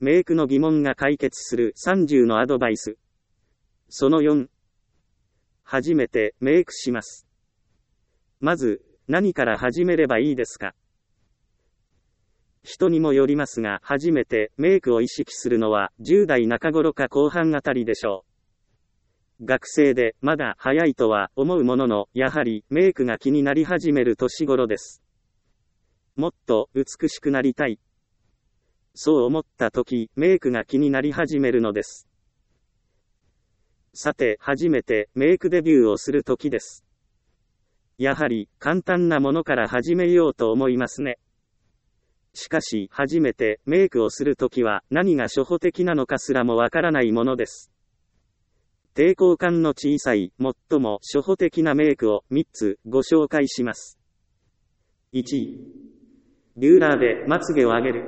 メイクの疑問が解決する30のアドバイス。その4。初めてメイクします。まず、何から始めればいいですか？人にもよりますが、初めてメイクを意識するのは10代中頃か後半あたりでしょう。学生でまだ早いとは思うものの、やはりメイクが気になり始める年頃です。もっと美しくなりたい。そう思った時、メイクが気になり始めるのです。さて、初めてメイクデビューをする時です。やはり簡単なものから始めようと思いますね。しかし、初めてメイクをするときは何が初歩的なのかすらもわからないものです。抵抗感の小さい、最も初歩的なメイクを3つご紹介します。1、リューラーでまつげを上げる。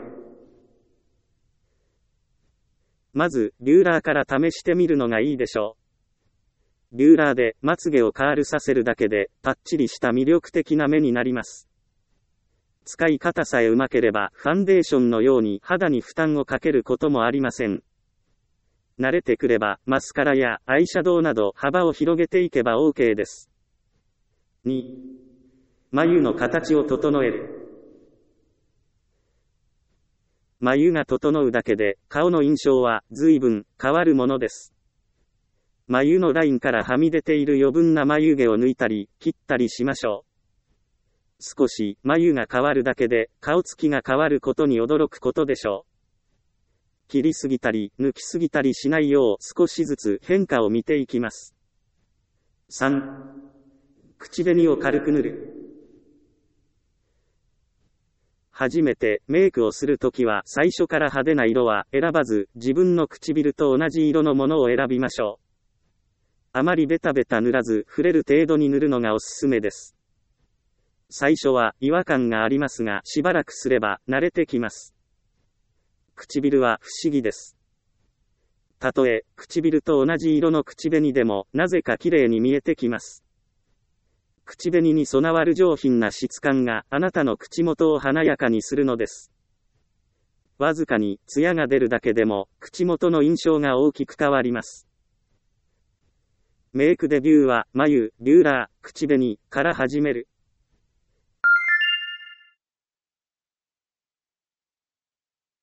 まず、リューラーから試してみるのがいいでしょう。リューラーでまつげをカールさせるだけで、パッチリした魅力的な目になります。使い方さえうまければ、ファンデーションのように肌に負担をかけることもありません。慣れてくれば、マスカラやアイシャドウなど幅を広げていけば OK です。2、眉の形を整える。眉が整うだけで、顔の印象は随分変わるものです。眉のラインからはみ出ている余分な眉毛を抜いたり、切ったりしましょう。少し眉が変わるだけで顔つきが変わることに驚くことでしょう。切りすぎたり抜きすぎたりしないよう少しずつ変化を見ていきます。3、口紅を軽く塗る。初めてメイクをするときは最初から派手な色は選ばず、自分の唇と同じ色のものを選びましょう。あまりベタベタ塗らず触れる程度に塗るのがおすすめです。最初は違和感がありますが、しばらくすれば慣れてきます。唇は不思議です。たとえ唇と同じ色の口紅でもなぜか綺麗に見えてきます。口紅に備わる上品な質感があなたの口元を華やかにするのです。わずかにツヤが出るだけでも口元の印象が大きく変わります。メイクデビューは眉、リューラー、口紅から始める。